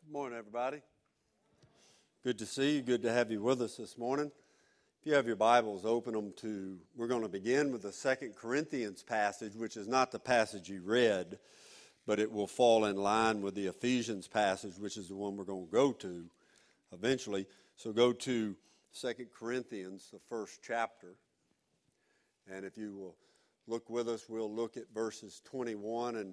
Good morning, everybody. Good to see you. Good to have you with us this morning. If you have your Bibles, open them to, we're going to begin with the 2 Corinthians passage, which is not the passage you read, but it will fall in line with the Ephesians passage, which is the one we're going to go to eventually. So go to 2 Corinthians, the first chapter. And if you will look with us, we'll look at verses 21 and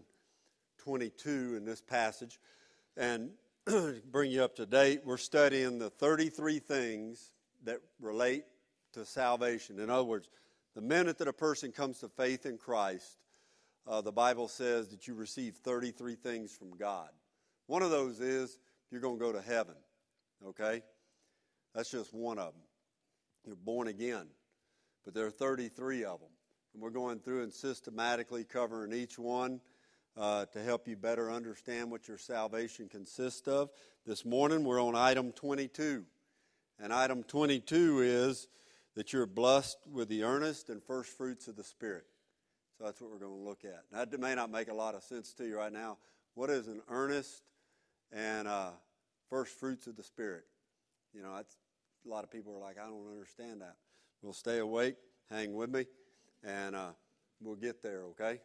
22 in this passage. And bring you up to date, we're studying the 33 things that relate to salvation. In other words, the minute that a person comes to faith in Christ, the Bible says that you receive 33 things from God. One of those is you're going to go to heaven, okay? That's just one of them. You're born again, but there are 33 of them. And we're going through and systematically covering each one to help you better understand what your salvation consists of. This morning we're on item 22. And item 22 is that you're blessed with the earnest and first fruits of the Spirit. So that's what we're going to look at. Now, that may not make a lot of sense to you right now. What is an earnest and first fruits of the Spirit? You know, that's, a lot of people are like, I don't understand that. We'll stay awake, hang with me, and we'll get there, okay?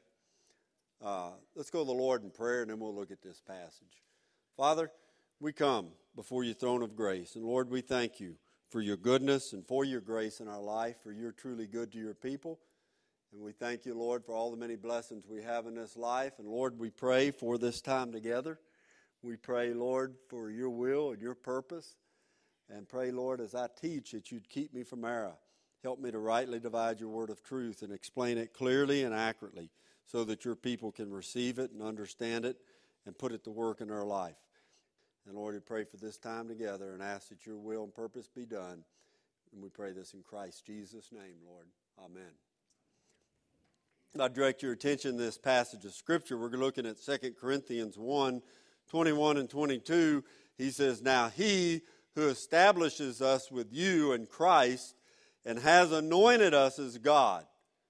Let's go to the Lord in prayer, and then we'll look at this passage. Father, we come before your throne of grace. And Lord, we thank you for your goodness and for your grace in our life, for you're truly good to your people. And we thank you, Lord, for all the many blessings we have in this life. And Lord, we pray for this time together. We pray, Lord, for your will and your purpose. And pray, Lord, as I teach, that you'd keep me from error. Help me to rightly divide your word of truth and explain it clearly and accurately, so that your people can receive it and understand it and put it to work in their life. And Lord, we pray for this time together and ask that your will and purpose be done. And we pray this in Christ Jesus' name, Lord. Amen. I direct your attention to this passage of Scripture. We're looking at 2 Corinthians 1, 21 and 22. He says, Now he who establishes us with you in Christ and has anointed us as God,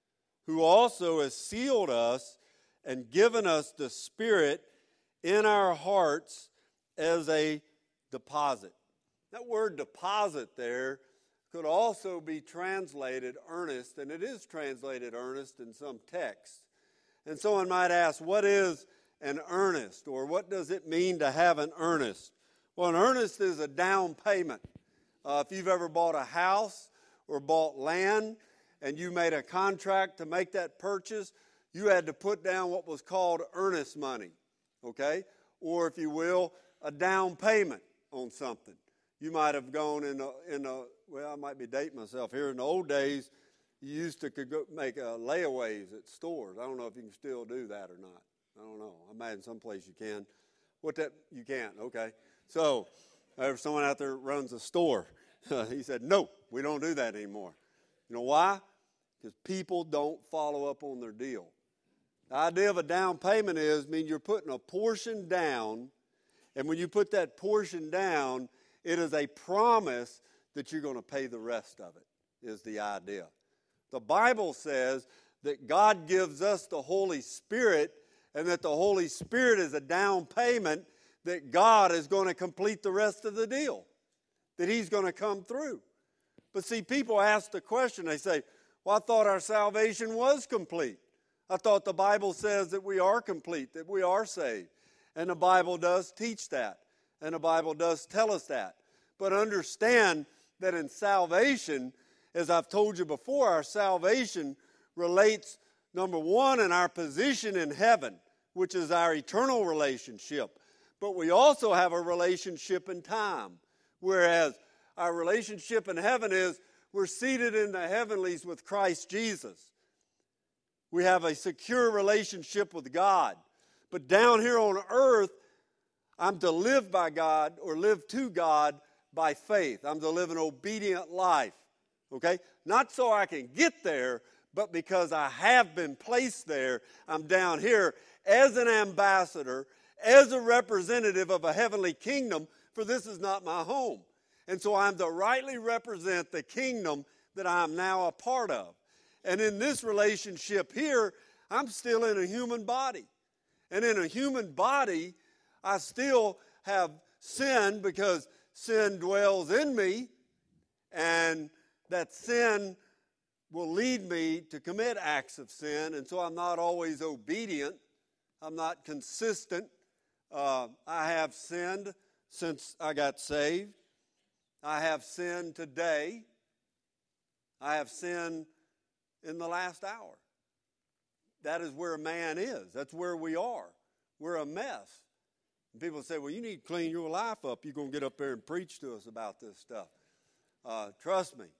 who also has sealed us and given us the Spirit in our hearts as a deposit. That word deposit there could also be translated earnest, and it is translated earnest in some texts. And someone might ask, what is an earnest, or what does it mean to have an earnest? Well, an earnest is a down payment. If you've ever bought a house or bought land, and you made a contract to make that purchase, you had to put down what was called earnest money, okay? Or if you will, a down payment on something. You might have gone well, I might be dating myself here. In the old days, you used to go make layaways at stores. I don't know if you can still do that or not. I don't know. I imagine someplace you can. You can't, okay. So, there's someone out there that runs a store. He said, no, we don't do that anymore. You know why? Because people don't follow up on their deal. The idea of a down payment means you're putting a portion down, and when you put that portion down, it is a promise that you're going to pay the rest of it, is the idea. The Bible says that God gives us the Holy Spirit, and that the Holy Spirit is a down payment that God is going to complete the rest of the deal, that He's going to come through. But see, people ask the question, they say, well, I thought our salvation was complete. I thought the Bible says that we are complete, that we are saved. And the Bible does teach that. And the Bible does tell us that. But understand that in salvation, as I've told you before, our salvation relates, number one, in our position in heaven, which is our eternal relationship. But we also have a relationship in time, whereas our relationship in heaven is we're seated in the heavenlies with Christ Jesus. We have a secure relationship with God. But down here on earth, I'm to live by God or live to God by faith. I'm to live an obedient life. Okay? Not so I can get there, but because I have been placed there, I'm down here as an ambassador, as a representative of a heavenly kingdom, for this is not my home. And so I'm to rightly represent the kingdom that I'm now a part of. And in this relationship here, I'm still in a human body. And in a human body, I still have sin because sin dwells in me, and that sin will lead me to commit acts of sin, and so I'm not always obedient. I'm not consistent. I have sinned since I got saved. I have sinned today. I have sinned in the last hour. That is where man is. That's where we are. We're a mess. And people say, well, you need to clean your life up. You're going to get up there and preach to us about this stuff. Trust me.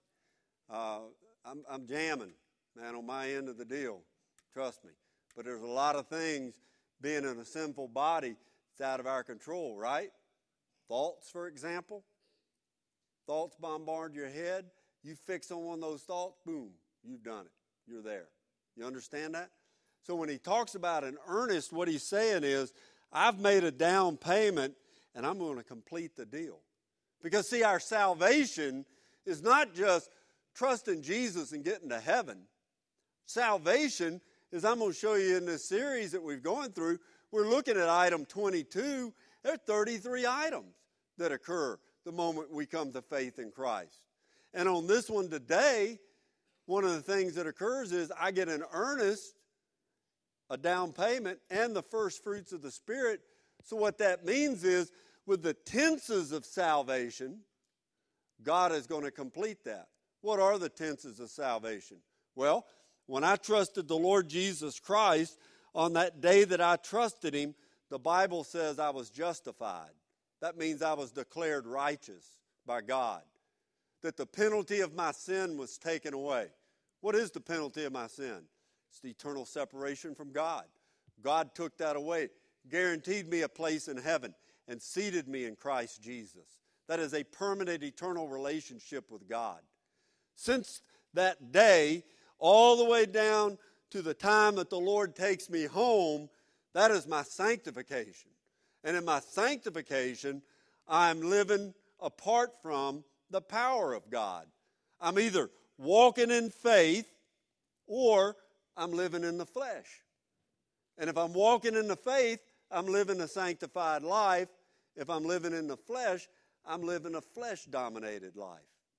I'm jamming, man, on my end of the deal. Trust me. But there's a lot of things, being in a sinful body, it's out of our control, right? Thoughts, for example. Thoughts bombard your head. You fix on one of those thoughts, boom, you've done it. You're there. You understand that? So when he talks about an earnest, what he's saying is, I've made a down payment, and I'm going to complete the deal. Because, see, our salvation is not just trusting Jesus and getting to heaven. Salvation is, I'm going to show you in this series that we've gone through, we're looking at item 22. There are 33 items that occur the moment we come to faith in Christ. And on this one today, one of the things that occurs is I get an earnest, a down payment, and the first fruits of the Spirit. So what that means is, with the tenses of salvation, God is going to complete that. What are the tenses of salvation? Well, when I trusted the Lord Jesus Christ, on that day that I trusted Him, the Bible says I was justified. That means I was declared righteous by God. That the penalty of my sin was taken away. What is the penalty of my sin? It's the eternal separation from God. God took that away, guaranteed me a place in heaven, and seated me in Christ Jesus. That is a permanent, eternal relationship with God. Since that day, all the way down to the time that the Lord takes me home, that is my sanctification. And in my sanctification, I'm living apart from the power of God. I'm either walking in faith or I'm living in the flesh. And if I'm walking in the faith, I'm living a sanctified life. If I'm living in the flesh, I'm living a flesh-dominated life.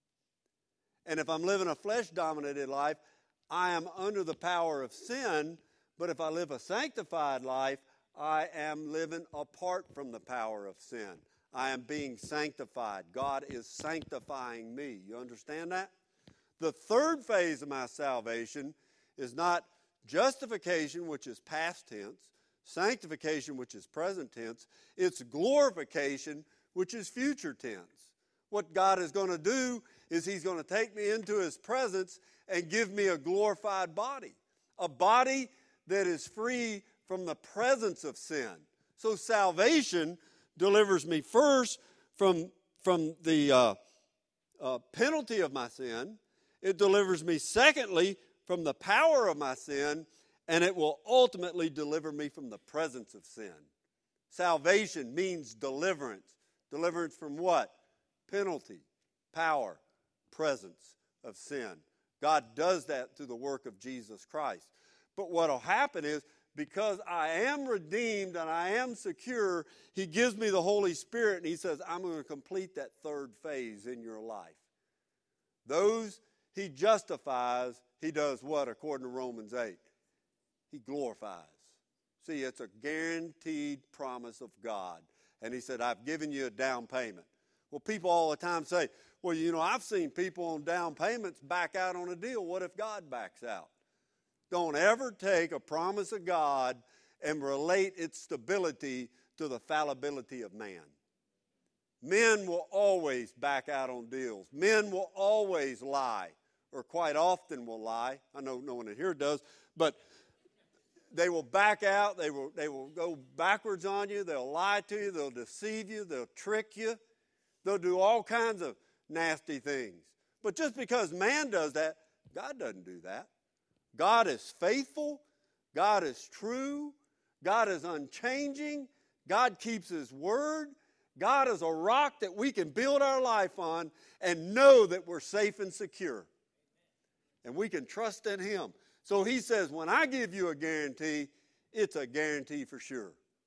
And if I'm living a flesh-dominated life, I am under the power of sin. But if I live a sanctified life, I am living apart from the power of sin. I am being sanctified. God is sanctifying me. You understand that? The third phase of my salvation is not justification, which is past tense, sanctification, which is present tense. It's glorification, which is future tense. What God is going to do is He's going to take me into His presence and give me a glorified body, a body that is free from the presence of sin. So salvation delivers me first from the penalty of my sin. It delivers me, secondly, from the power of my sin, and it will ultimately deliver me from the presence of sin. Salvation means deliverance. Deliverance from what? Penalty, power, presence of sin. God does that through the work of Jesus Christ. But what will happen is, because I am redeemed and I am secure, He gives me the Holy Spirit, and He says, I'm going to complete that third phase in your life. Those He justifies, He does what according to Romans 8? He glorifies. See, it's a guaranteed promise of God. And He said, I've given you a down payment. Well, people all the time say, well, you know, I've seen people on down payments back out on a deal. What if God backs out? Don't ever take a promise of God and relate its stability to the fallibility of man. Men will always back out on deals. Men will always lie, or quite often will lie. I know no one in here does, but they will back out. They will go backwards on you. They'll lie to you. They'll deceive you. They'll trick you. They'll do all kinds of nasty things. But just because man does that, God doesn't do that. God is faithful. God is true. God is unchanging. God keeps His word. God is a rock that we can build our life on and know that we're safe and secure. And we can trust in Him. So He says, when I give you a guarantee, it's a guarantee for sure.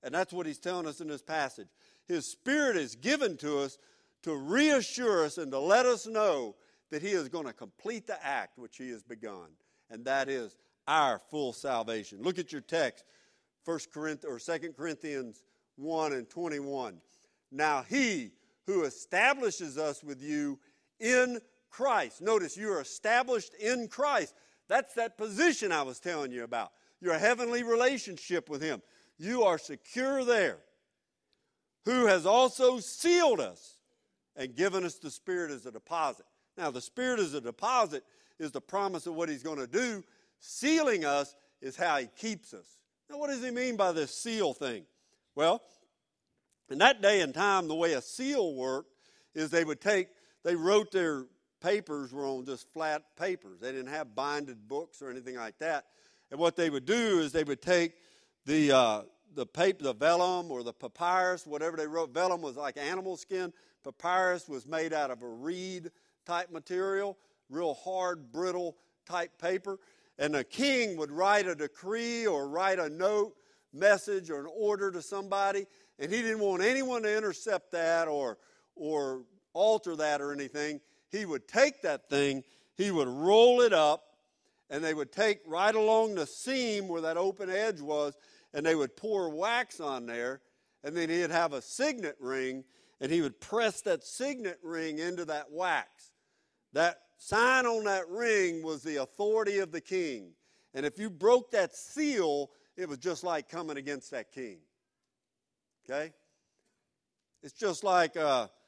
And that's what he's telling us in this passage. His Spirit is given to us to reassure us and to let us know that he is going to complete the act which he has begun. And that is our full salvation. Look at your text, 2 Corinthians 1 and 21. Now he who establishes us with you in Christ. Notice, you are established in Christ. That's that position I was telling you about. Your heavenly relationship with him. You are secure there. Who has also sealed us and given us the Spirit as a deposit. Now, the Spirit as a deposit is the promise of what he's going to do. Sealing us is how he keeps us. Now, what does he mean by this seal thing? Well, in that day and time, the way a seal worked is they wrote their papers were on just flat papers. They didn't have binded books or anything like that. And what they would do is they would take the paper, the vellum or the papyrus, whatever they wrote. Vellum was like animal skin. Papyrus was made out of a reed type material, real hard, brittle type paper. And the king would write a decree or write a note, message, or an order to somebody, and he didn't want anyone to intercept that or alter that or anything. He would take that thing, he would roll it up, and they would take right along the seam where that open edge was, and they would pour wax on there, and then he'd have a signet ring, and he would press that signet ring into that wax. That sign on that ring was the authority of the king. And if you broke that seal, it was just like coming against that king. Okay? It's just like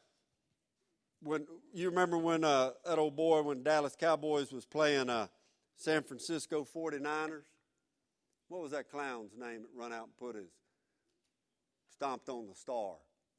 when you remember when that old boy, when Dallas Cowboys was playing San Francisco 49ers. What was that clown's name that run out and stomped on the star?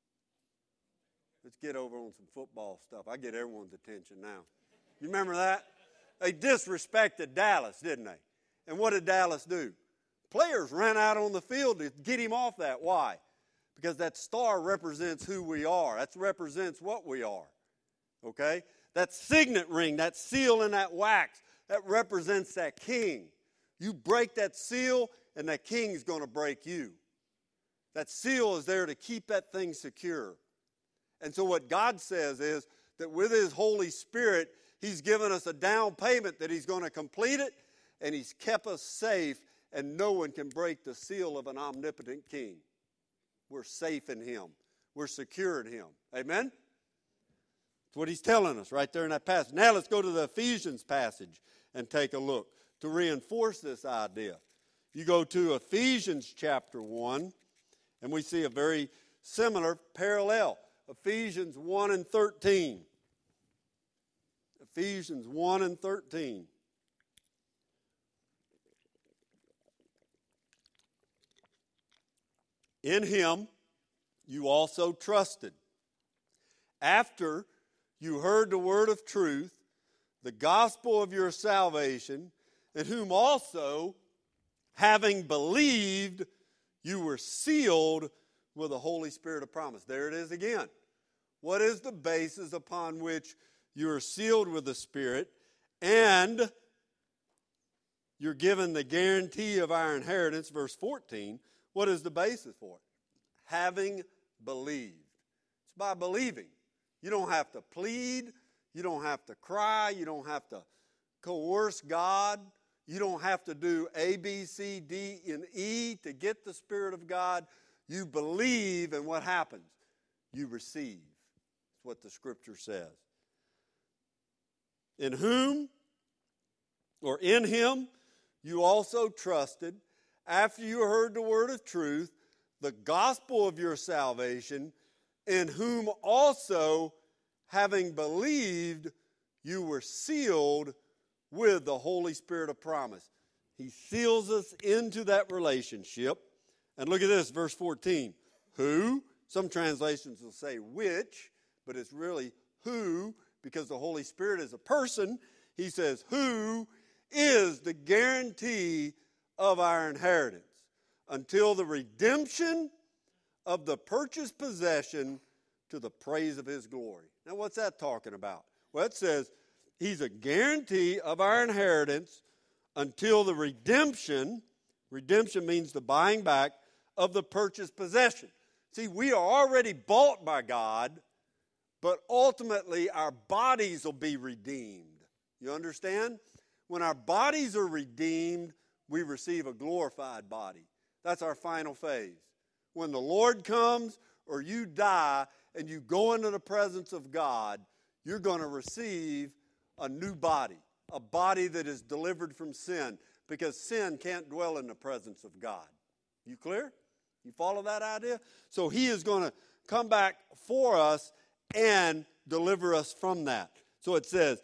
Let's get over on some football stuff. I get everyone's attention now. You remember that? They disrespected Dallas, didn't they? And what did Dallas do? Players ran out on the field to get him off that. Why? Because that star represents who we are. That represents what we are. Okay? That signet ring, that seal and that wax, that represents that king. You break that seal, and that king's going to break you. That seal is there to keep that thing secure. And so what God says is that with his Holy Spirit, he's given us a down payment that he's going to complete it, and he's kept us safe, and no one can break the seal of an omnipotent king. We're safe in him. We're secure in him. Amen? That's what he's telling us right there in that passage. Now let's go to the Ephesians passage and take a look to reinforce this idea. You go to Ephesians chapter 1, and we see a very similar parallel. Ephesians 1 and 13. Ephesians 1 and 13. In him you also trusted, after you heard the word of truth, the gospel of your salvation, in whom also, having believed, you were sealed with the Holy Spirit of promise. There it is again. What is the basis upon which you are sealed with the Spirit, and you're given the guarantee of our inheritance, verse 14. What is the basis for it? Having believed. It's by believing. You don't have to plead. You don't have to cry. You don't have to coerce God. You don't have to do A, B, C, D, and E to get the Spirit of God. You believe, and what happens? You receive. That's what the Scripture says. In whom, or in him, you also trusted, after you heard the word of truth, the gospel of your salvation, in whom also, having believed, you were sealed with the Holy Spirit of promise. He seals us into that relationship. And look at this, verse 14. Who, some translations will say which, but it's really who, because the Holy Spirit is a person. He says, who is the guarantee of our inheritance until the redemption of the purchased possession to the praise of his glory. Now, what's that talking about? Well, it says he's a guarantee of our inheritance until the redemption means the buying back of the purchased possession. See, we are already bought by God, but ultimately our bodies will be redeemed. You understand? When our bodies are redeemed, we receive a glorified body. That's our final phase. When the Lord comes or you die and you go into the presence of God, you're going to receive a new body, a body that is delivered from sin, because sin can't dwell in the presence of God. You clear? You follow that idea? So he is going to come back for us and deliver us from that. So it says,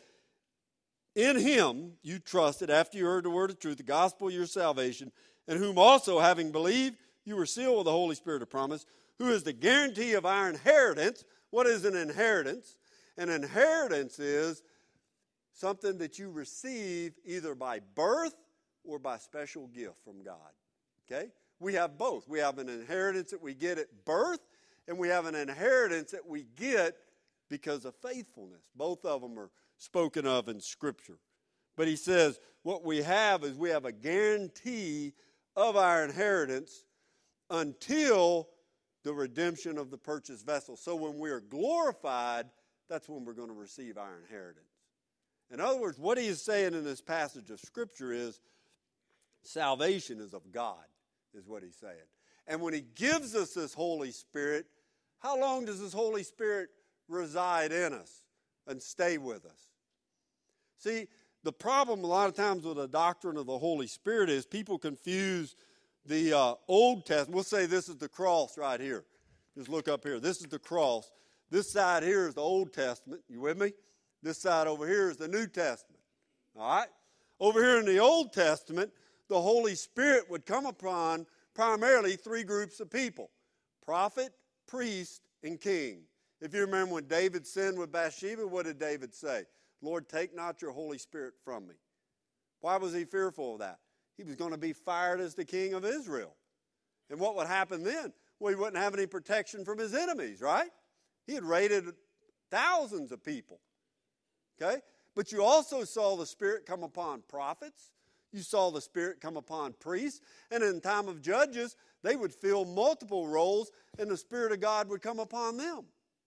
in him you trusted after you heard the word of truth, the gospel of your salvation, in whom also, having believed, you were sealed with the Holy Spirit of promise, who is the guarantee of our inheritance. What is an inheritance? An inheritance is something that you receive either by birth or by special gift from God. Okay? We have both. We have an inheritance that we get at birth, and we have an inheritance that we get because of faithfulness. Both of them are spoken of in Scripture. But he says what we have is we have a guarantee of our inheritance until the redemption of the purchased vessel. So when we are glorified, that's when we're going to receive our inheritance. In other words, what he is saying in this passage of Scripture is salvation is of God, is what he's saying. And when he gives us this Holy Spirit, how long does this Holy Spirit reside in us and stay with us? See, the problem a lot of times with the doctrine of the Holy Spirit is people confuse the Old Testament. We'll say this is the cross right here. Just look up here. This is the cross. This side here is the Old Testament. You with me? This side over here is the New Testament. All right? Over here in the Old Testament, the Holy Spirit would come upon primarily three groups of people: prophet, priest, and king. If you remember when David sinned with Bathsheba, what did David say? Lord, take not your Holy Spirit from me. Why was he fearful of that? He was going to be fired as the king of Israel. And what would happen then? Well, he wouldn't have any protection from his enemies, right? He had raided thousands of people. Okay? But you also saw the Spirit come upon prophets. You saw the Spirit come upon priests. And in the time of Judges, they would fill multiple roles, and the Spirit of God would come upon them.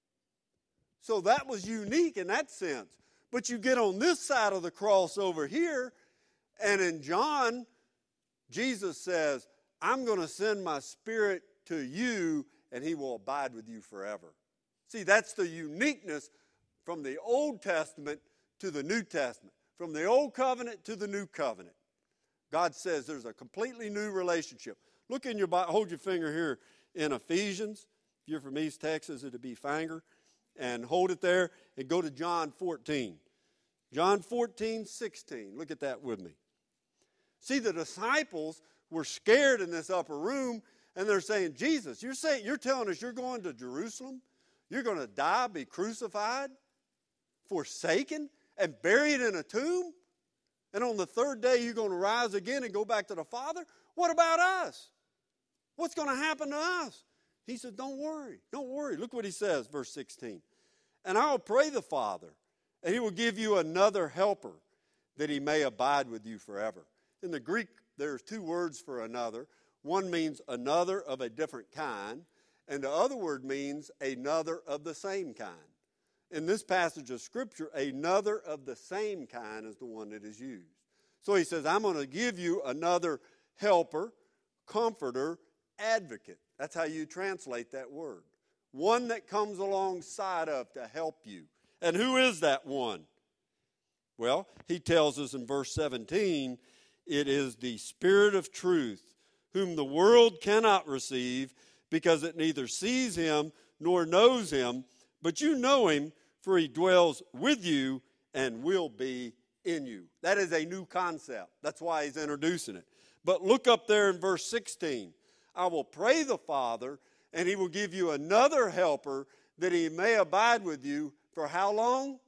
So that was unique in that sense. But you get on this side of the cross over here, and in John, Jesus says, I'm going to send my Spirit to you, and he will abide with you forever. See, that's the uniqueness from the Old Testament to the New Testament, from the Old Covenant to the New Covenant. God says there's a completely new relationship. Look in your Bible, hold your finger here in Ephesians. If you're from East Texas, it'd be finger. And hold it there and go to John 14. John 14:16. Look at that with me. See, the disciples were scared in this upper room, and they're saying, Jesus, you're telling us you're going to Jerusalem? You're going to die, be crucified, forsaken, and buried in a tomb? And on the third day you're going to rise again and go back to the Father? What about us? What's going to happen to us? He said, don't worry. Don't worry. Look what he says, verse 16. And I will pray the Father, and he will give you another helper, that he may abide with you forever. In the Greek, there's two words for another. One means another of a different kind, and the other word means another of the same kind. In this passage of Scripture, another of the same kind is the one that is used. So he says, I'm going to give you another helper, comforter, advocate. That's how you translate that word. One that comes alongside of to help you. And who is that one? Well, he tells us in verse 17, it is the Spirit of truth, whom the world cannot receive, because it neither sees him nor knows him, but you know him, for he dwells with you and will be in you. That is a new concept. That's why he's introducing it. But look up there in verse 16. I will pray the Father, and he will give you another helper, that he may abide with you for how long?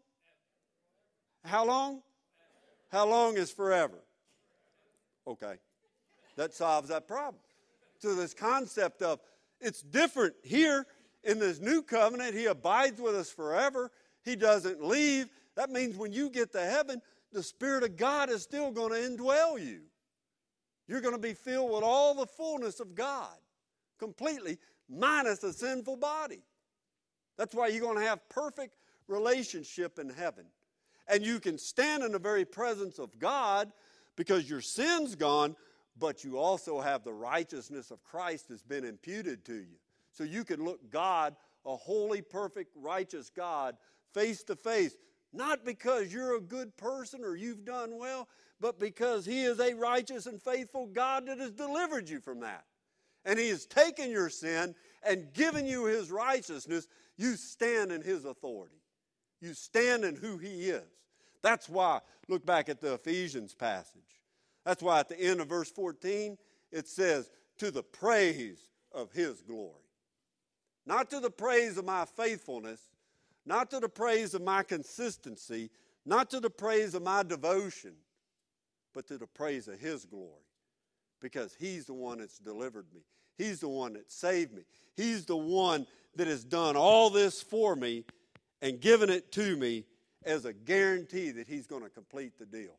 How long? How long is forever? Okay. That solves that problem. So this concept of, it's different here in this new covenant. He abides with us forever. He doesn't leave. That means when you get to heaven, the Spirit of God is still going to indwell you. You're going to be filled with all the fullness of God completely, minus a sinful body. That's why you're going to have perfect relationship in heaven. And you can stand in the very presence of God because your sin's gone, but you also have the righteousness of Christ has been imputed to you. So you can look God, a holy, perfect, righteous God, face to face, not because you're a good person or you've done well, but because He is a righteous and faithful God that has delivered you from that. And He has taken your sin and given you His righteousness. You stand in His authority. You stand in who He is. That's why, look back at the Ephesians passage. That's why at the end of verse 14, it says, to the praise of His glory. Not to the praise of my faithfulness, not to the praise of my consistency, not to the praise of my devotion, but to the praise of His glory. Because He's the one that's delivered me. He's the one that saved me. He's the one that has done all this for me and given it to me as a guarantee that He's going to complete the deal.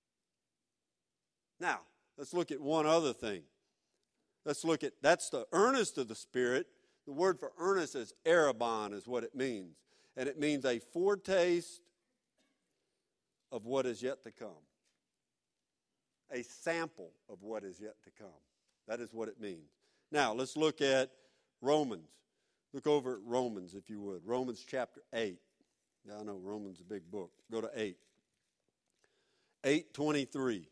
Now, let's look at one other thing. Let's look at, that's the earnest of the Spirit. The word for earnest is arabon is what it means. And it means a foretaste of what is yet to come. A sample of what is yet to come. That is what it means. Now, let's look at Romans. Look over at Romans, if you would. Romans chapter 8. Yeah, I know Romans is a big book. Go to 8. 8:23.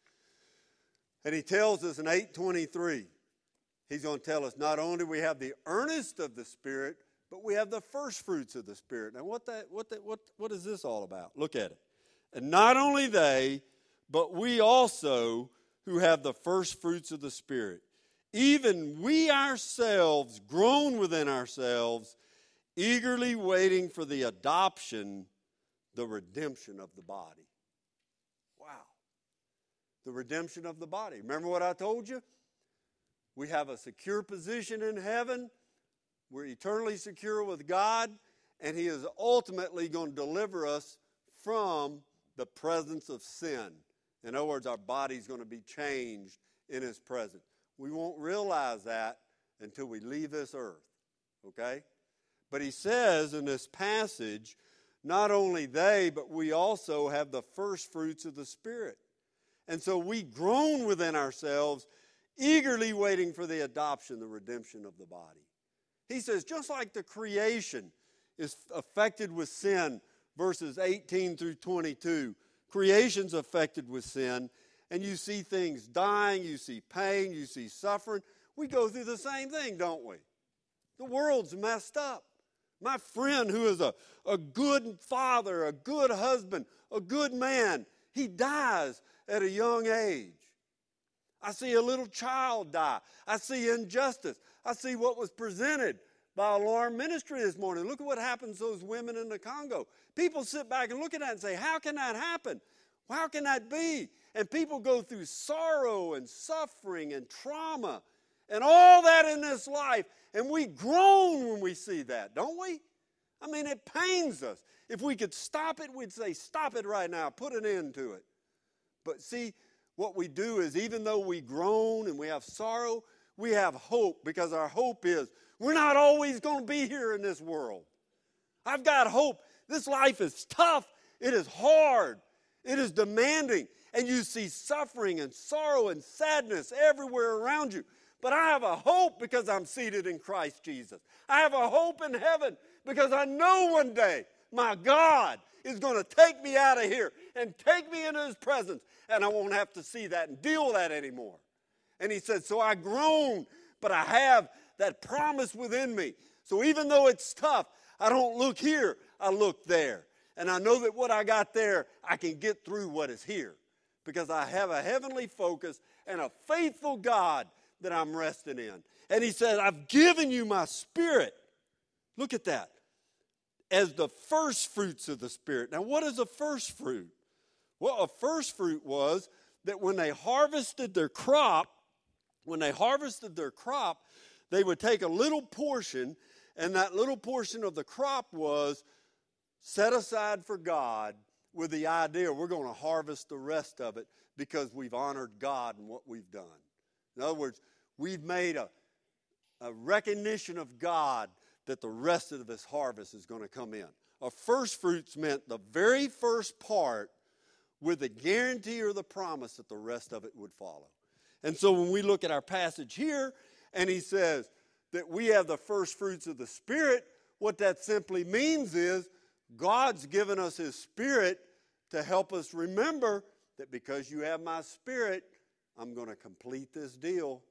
And he tells us in 8:23, he's going to tell us not only we have the earnest of the Spirit, but we have the first fruits of the Spirit. Now, what is this all about? Look at it. And not only they, but we also who have the first fruits of the Spirit, even we ourselves, groan within ourselves, eagerly waiting for the adoption, the redemption of the body. Wow. The redemption of the body. Remember what I told you? We have a secure position in heaven. We're eternally secure with God, and He is ultimately going to deliver us from the presence of sin. In other words, our body's going to be changed in His presence. We won't realize that until we leave this earth, okay? But he says in this passage, not only they, but we also have the first fruits of the Spirit. And so we groan within ourselves, eagerly waiting for the adoption, the redemption of the body. He says, just like the creation is affected with sin, verses 18 through 22, creation's affected with sin, and you see things dying, you see pain, you see suffering. We go through the same thing, don't we? The world's messed up. My friend who is a good father, a good husband, a good man, he dies at a young age. I see a little child die. I see injustice. I see what was presented by Alarm Ministry this morning. Look at what happens to those women in the Congo. People sit back and look at that and say, how can that happen? How can that be? And people go through sorrow and suffering and trauma and all that in this life. And we groan when we see that, don't we? I mean, it pains us. If we could stop it, we'd say, stop it right now. Put an end to it. But see, what we do is even though we groan and we have sorrow, we have hope, because our hope is we're not always going to be here in this world. I've got hope. This life is tough. It is hard. It is demanding. And you see suffering and sorrow and sadness everywhere around you. But I have a hope because I'm seated in Christ Jesus. I have a hope in heaven because I know one day my God is going to take me out of here and take me into His presence, and I won't have to see that and deal with that anymore. And he said, so I groan, but I have that promise within me. So even though it's tough, I don't look here, I look there. And I know that what I got there, I can get through what is here, because I have a heavenly focus and a faithful God that I'm resting in. And he said, I've given you my Spirit. Look at that. As the first fruits of the Spirit. Now, what is a first fruit? Well, a first fruit was that when they harvested their crop, they would take a little portion, and that little portion of the crop was set aside for God with the idea we're going to harvest the rest of it because we've honored God in what we've done. In other words, we've made a a recognition of God that the rest of his harvest is going to come in. A first fruits meant the very first part with the guarantee or the promise that the rest of it would follow. And so when we look at our passage here, and he says that we have the first fruits of the Spirit, what that simply means is God's given us his Spirit to help us remember that because you have my Spirit, I'm going to complete this deal.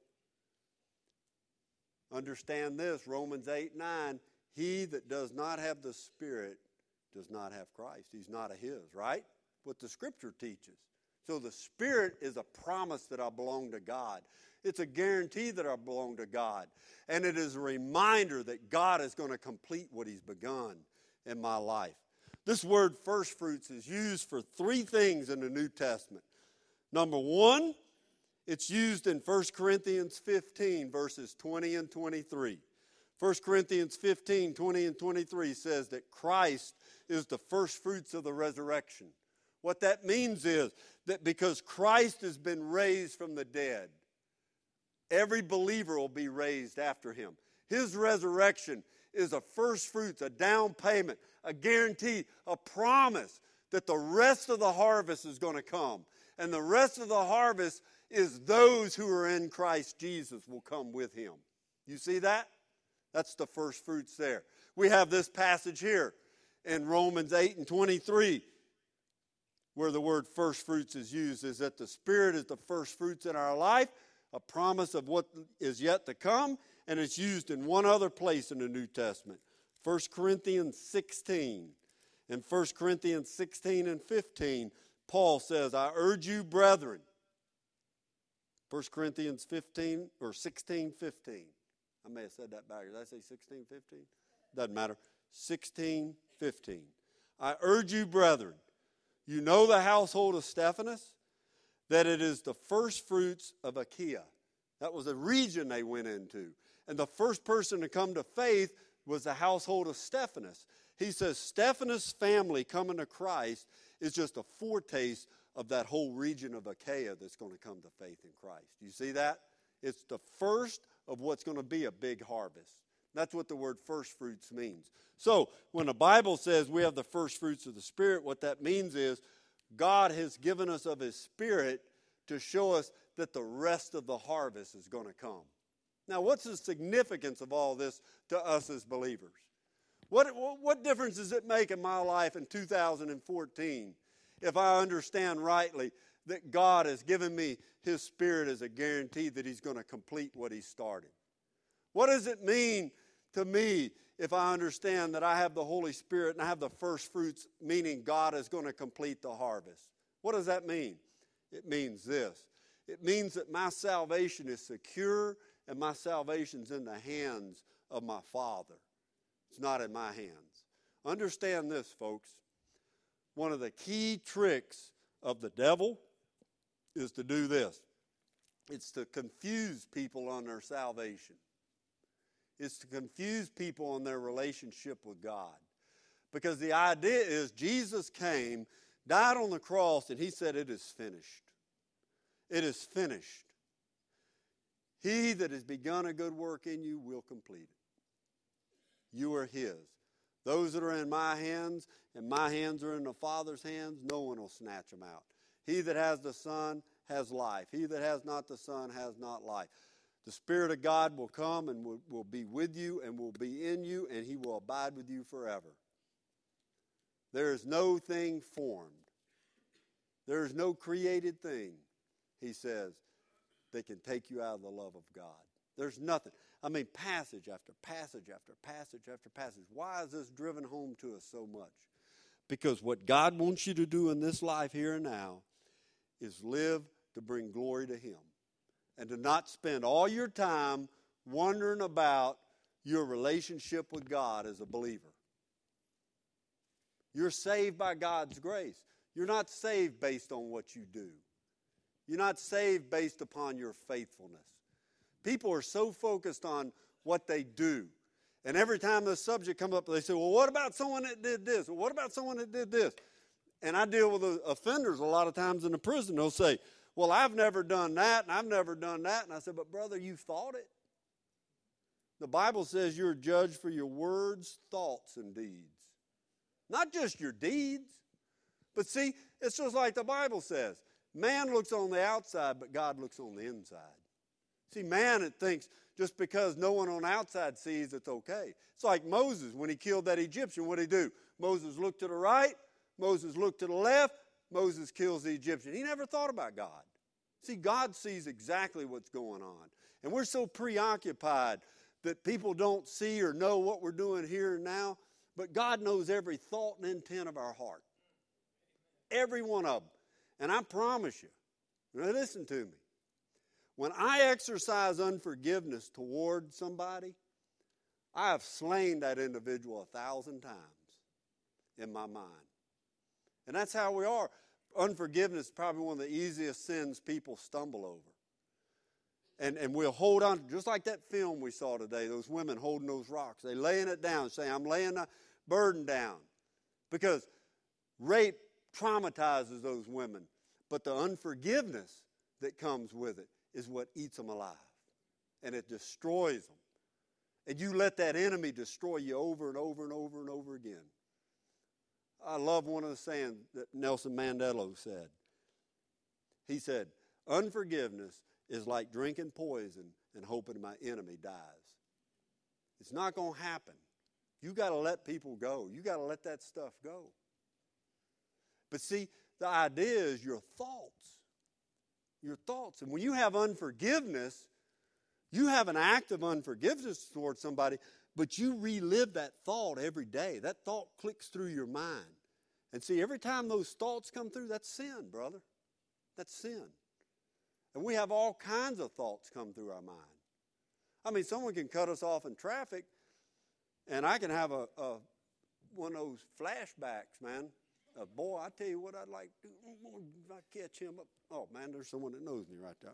Understand this, Romans 8:9, he that does not have the Spirit does not have Christ. He's not a his, right? What the Scripture teaches. So the Spirit is a promise that I belong to God. It's a guarantee that I belong to God. And it is a reminder that God is going to complete what he's begun in my life. This word first fruits is used for three things in the New Testament. Number one, it's used in 1 Corinthians 15, verses 20 and 23. 1 Corinthians 15, 20 and 23 says that Christ is the first fruits of the resurrection. What that means is that because Christ has been raised from the dead, every believer will be raised after him. His resurrection is a first fruits, a down payment, a guarantee, a promise that the rest of the harvest is going to come. And the rest of the harvest is those who are in Christ Jesus will come with him. You see that? That's the first fruits there. We have this passage here in Romans 8 and 23 where the word first fruits is used, is that the Spirit is the first fruits in our life, a promise of what is yet to come, and it's used in one other place in the New Testament, 1 Corinthians 16. In 1 Corinthians 16 and 15, Paul says, I urge you, brethren, 1 Corinthians 15 or 16, 15. I may have said that backwards. Did I say 16, 15? Doesn't matter. 16, 15. I urge you, brethren, you know the household of Stephanas, that it is the first fruits of Achaia. That was a region they went into. And the first person to come to faith was the household of Stephanas. He says Stephanas' family coming to Christ is just a foretaste of that whole region of Achaia that's going to come to faith in Christ. You see that? It's the first of what's going to be a big harvest. That's what the word first fruits means. So when the Bible says we have the first fruits of the Spirit, what that means is God has given us of his Spirit to show us that the rest of the harvest is going to come. Now, what's the significance of all this to us as believers? What difference does it make in my life in 2014 if I understand rightly that God has given me his Spirit as a guarantee that he's going to complete what he started? What does it mean to me if I understand that I have the Holy Spirit and I have the first fruits, meaning God is going to complete the harvest? What does that mean? It means this. It means that my salvation is secure and my salvation's in the hands of my Father. It's not in my hands. Understand this, folks. One of the key tricks of the devil is to do this. It's to confuse people on their salvation. It's to confuse people on their relationship with God. Because the idea is Jesus came, died on the cross, and he said, it is finished. It is finished. He that has begun a good work in you will complete it. You are his. Those that are in my hands, and my hands are in the Father's hands, no one will snatch them out. He that has the Son has life. He that has not the Son has not life. The Spirit of God will come and will be with you and will be in you, and he will abide with you forever. There is no thing formed. There is no created thing, he says, that can take you out of the love of God. There's nothing. I mean, passage after passage after passage after passage. Why is this driven home to us so much? Because what God wants you to do in this life here and now is live to bring glory to him. And to not spend all your time wondering about your relationship with God as a believer. You're saved by God's grace. You're not saved based on what you do. You're not saved based upon your faithfulness. People are so focused on what they do. And every time the subject comes up, they say, well, what about someone that did this? Well, what about someone that did this? And I deal with offenders a lot of times in the prison. They'll say, well, I've never done that, and I've never done that. And I said, but brother, you've thought it. The Bible says you're judged for your words, thoughts, and deeds. Not just your deeds. But see, it's just like the Bible says. Man looks on the outside, but God looks on the inside. See, man, it thinks just because no one on the outside sees, it's okay. It's like Moses when he killed that Egyptian. What did he do? Moses looked to the right. Moses looked to the left. Moses kills the Egyptian. He never thought about God. See, God sees exactly what's going on. And we're so preoccupied that people don't see or know what we're doing here and now. But God knows every thought and intent of our heart. Every one of them. And I promise you, now listen to me. When I exercise unforgiveness toward somebody, I have slain that individual 1,000 times in my mind. And that's how we are. Unforgiveness is probably one of the easiest sins people stumble over. And we'll hold on, just like that film we saw today, those women holding those rocks. They're laying it down, saying, I'm laying the burden down. Because rape traumatizes those women. But the unforgiveness that comes with it is what eats them alive. And it destroys them. And you let that enemy destroy you over and over and over and over again. I love one of the sayings that Nelson Mandela said. He said, unforgiveness is like drinking poison and hoping my enemy dies. It's not going to happen. You got to let people go. You got to let that stuff go. But see, the idea is your thoughts. Your thoughts. And when you have unforgiveness, you have an act of unforgiveness towards somebody, but you relive that thought every day. That thought clicks through your mind. And see, every time those thoughts come through, that's sin, brother. That's sin. And we have all kinds of thoughts come through our mind. I mean, someone can cut us off in traffic, and I can have one of those flashbacks, man. Boy, I tell you what I'd like to do. If I catch him up. Oh, man, there's someone that knows me right there.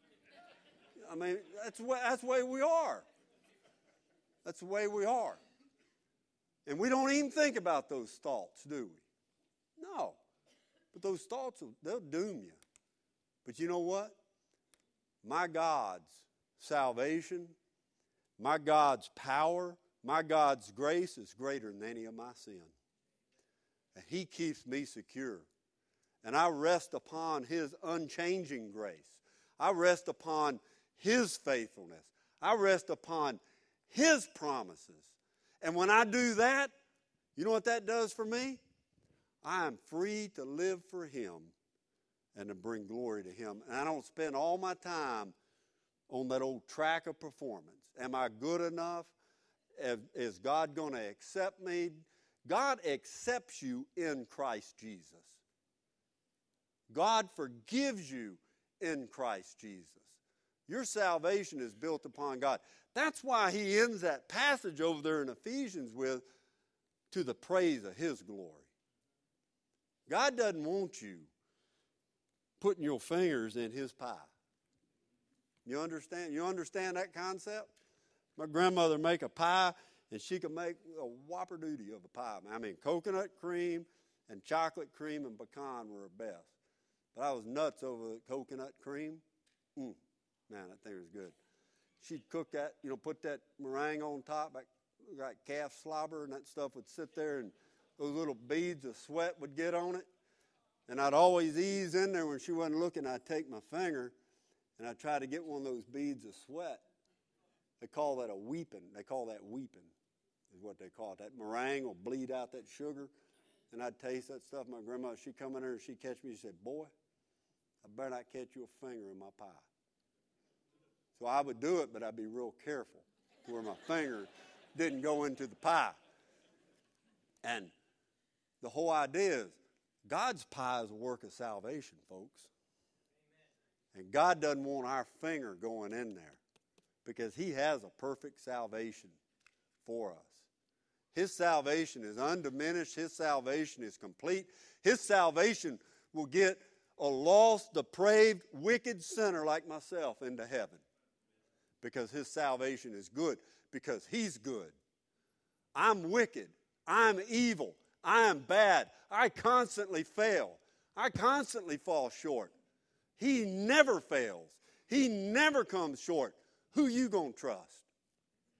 I mean, that's the way we are. That's the way we are. And we don't even think about those thoughts, do we? No. But those thoughts, they'll doom you. But you know what? My God's salvation, my God's power, my God's grace is greater than any of my sin. And He keeps me secure. And I rest upon His unchanging grace. I rest upon His faithfulness. I rest upon His promises. And when I do that, you know what that does for me? I am free to live for Him and to bring glory to Him. And I don't spend all my time on that old track of performance. Am I good enough? Is God going to accept me? God accepts you in Christ Jesus. God forgives you in Christ Jesus. Your salvation is built upon God. That's why he ends that passage over there in Ephesians with, to the praise of His glory. God doesn't want you putting your fingers in His pie. You understand? You understand that concept? My grandmother make a pie, and she could make a whopper duty of a pie. I mean, coconut cream and chocolate cream and pecan were her best. But I was nuts over the coconut cream. Man, that thing was good. She'd cook that, put that meringue on top, like calf slobber, and that stuff would sit there, and those little beads of sweat would get on it. And I'd always ease in there when she wasn't looking. I'd take my finger, and I'd try to get one of those beads of sweat. They call that a weeping. They call that weeping is what they call it. That meringue will bleed out that sugar, and I'd taste that stuff. My grandma, she'd come in there, and she'd catch me. She said, boy, I better not catch you a finger in my pie. So I would do it, but I'd be real careful where my finger didn't go into the pie. And the whole idea is God's pie is a work of salvation, folks. And God doesn't want our finger going in there because He has a perfect salvation for us. His salvation is undiminished. His salvation is complete. His salvation will get a lost, depraved, wicked sinner like myself into heaven. Because His salvation is good. Because He's good. I'm wicked. I'm evil. I am bad. I constantly fail. I constantly fall short. He never fails. He never comes short. Who you going to trust?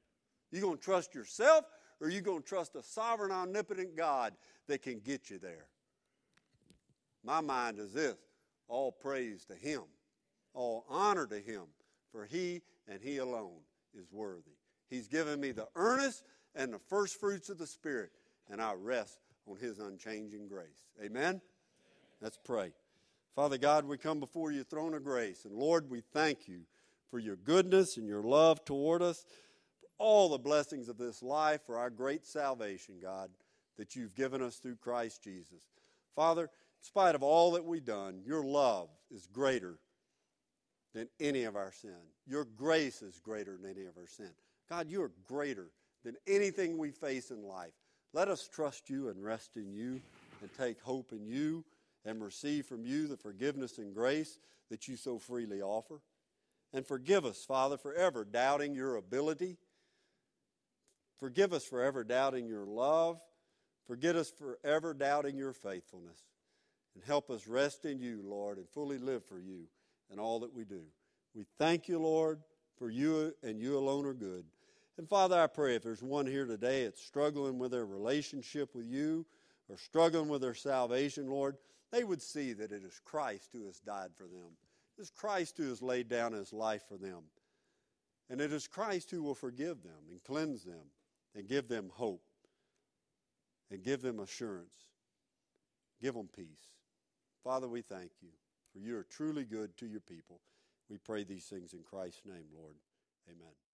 You going to trust yourself, or are you going to trust a sovereign, omnipotent God that can get you there? My mind is this: all praise to Him, all honor to Him, for He and He alone is worthy. He's given me the earnest and the first fruits of the Spirit, and I rest on His unchanging grace. Amen? Let's pray. Father God, we come before your throne of grace, and Lord, we thank you for your goodness and your love toward us, for all the blessings of this life, for our great salvation, God, that you've given us through Christ Jesus. Father, in spite of all that we've done, your love is greater than any of our sin. Your grace is greater than any of our sin. God, you are greater than anything we face in life. Let us trust you and rest in you and take hope in you and receive from you the forgiveness and grace that you so freely offer. And forgive us, Father, for ever doubting your ability. Forgive us for ever doubting your love. Forgive us for ever doubting your faithfulness. And help us rest in you, Lord, and fully live for you in all that we do. We thank you, Lord, for you and you alone are good. And Father, I pray if there's one here today that's struggling with their relationship with you or struggling with their salvation, Lord, they would see that it is Christ who has died for them. It is Christ who has laid down his life for them. And it is Christ who will forgive them and cleanse them and give them hope and give them assurance. Give them peace. Father, we thank you, for you are truly good to your people. We pray these things in Christ's name, Lord. Amen.